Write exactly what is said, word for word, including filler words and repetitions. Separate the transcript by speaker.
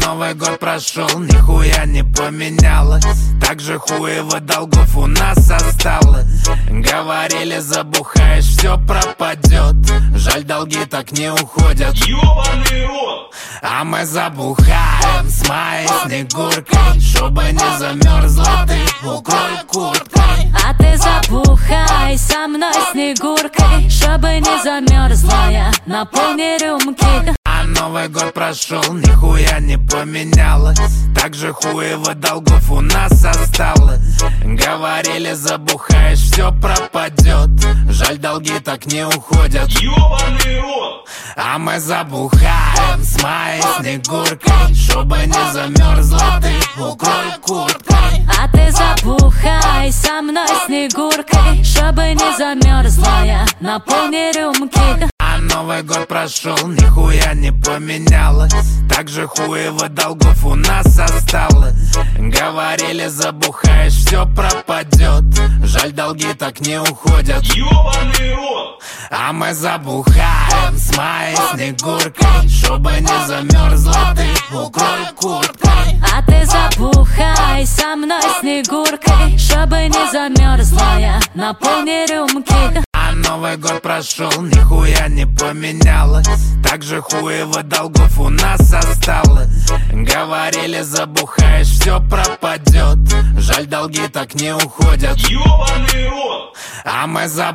Speaker 1: Новый год прошел, нихуя не поменялось. Так же хуево долгов у нас осталось. Говорили, забухаешь, все пропадет. Жаль, долги так не уходят.
Speaker 2: Ёбаный рот!
Speaker 1: А мы забухаем с моей Снегуркой, чтобы не замерзла ты, укрой курткой.
Speaker 3: А ты забухай со мной Снегуркой, чтобы не замерзла я, наполни рюмки.
Speaker 1: А Новый год прошел, нихуя не поменялось. Так же хуево долгов у нас осталось. Говорили, забухаешь, все пропадет. Жаль, долги так не уходят.
Speaker 2: Ёбаный рот!
Speaker 1: А мы забухаем с моей Снегуркой, чтобы не замерзла ты, укрой курткой.
Speaker 3: А ты забухай со мной Снегуркой, чтобы не замерзла я, наполни рюмки.
Speaker 1: А Новый год прошел, нихуя не поменялось. Так же хуево долгов у нас осталось. Говорили, забухаешь, все пропадет. Жаль, долги так не уходят.
Speaker 2: Ёбаный рот!
Speaker 1: А мы забухаем с моей Снегуркой, чтобы не замерзла ты, укрой курткой.
Speaker 3: А ты забухай со мной Снегуркой, чтобы не замерзла я, наполни рюмки.
Speaker 1: А Новый год прошел, нихуя не поменялось. Так же хуево долгов у нас осталось. Говорили, забухаешь, все пропадет. Жаль, долги так не уходят.
Speaker 2: Ёбаный рот!
Speaker 1: А мы забухаем